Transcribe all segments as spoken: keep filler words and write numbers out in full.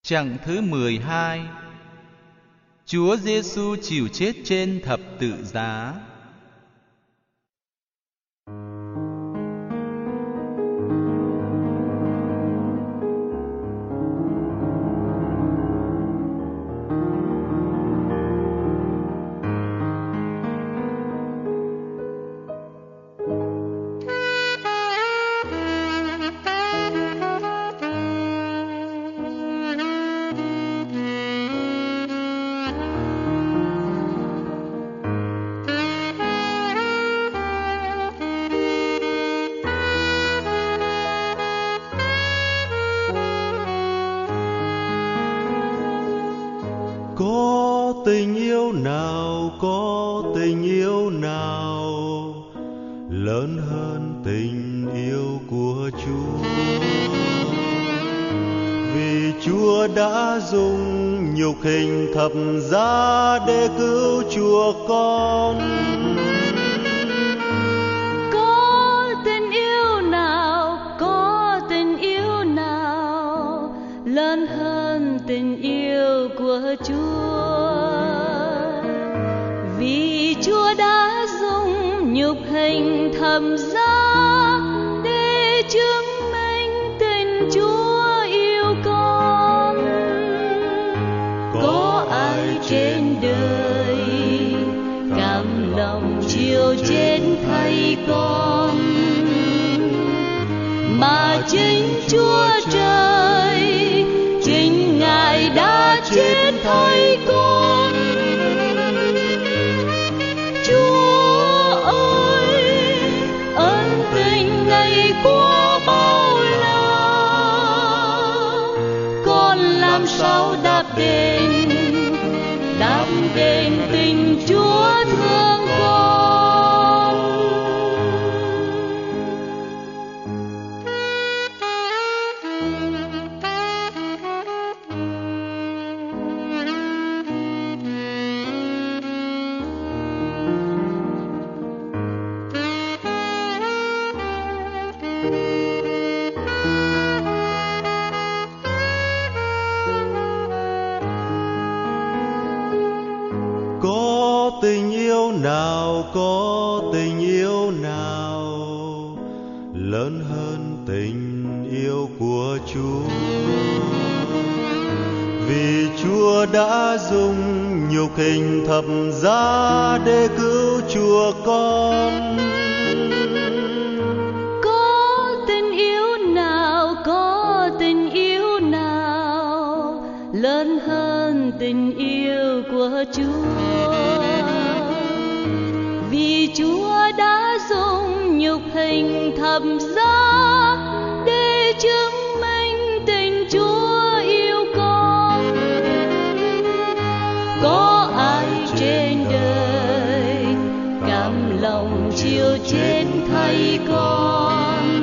Chặng thứ mười hai. Chúa Giêsu chịu chết trên thập tự giá. Có tình yêu nào, có tình yêu nào lớn hơn tình yêu của Chúa? Vì Chúa đã dùng nhục hình thập giá để cứu chuộc con. Có tình yêu nào, có tình yêu nào lớn hơn tình yêu của Chúa? Vì Chúa đã dùng nhục hình thập giá để chứng minh tình Chúa yêu con. Có ai trên đời cam lòng chịu chết thay con, mà chính Chúa Trời, chính Ngài đã chết thay con. Chúa ơi, ân tình Ngài quá bao la, con làm sao đáp đền, đáp đền tình Chúa thương con. Có tình yêu nào, có tình yêu nào lớn hơn tình yêu của Chúa? Vì Chúa đã dùng nhục hình thập giá để cứu chuộc con. Có tình yêu nào, có tình yêu nào lớn hơn tình yêu của Chúa? Vì Chúa đã dùng nhục hình thập giá để chứng minh tình Chúa yêu con. Có ai trên đời cam lòng chịu chết thay con,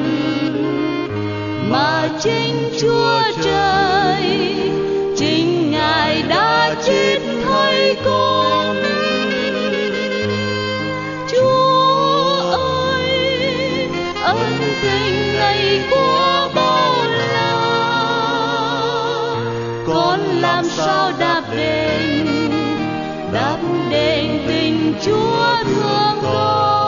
mà chính Chúa Trời, chính Ngài đã chết thay con. Chúa ơi, ân tình Ngài quá bao la, con làm sao đáp đền, đáp đền tình Chúa thương con.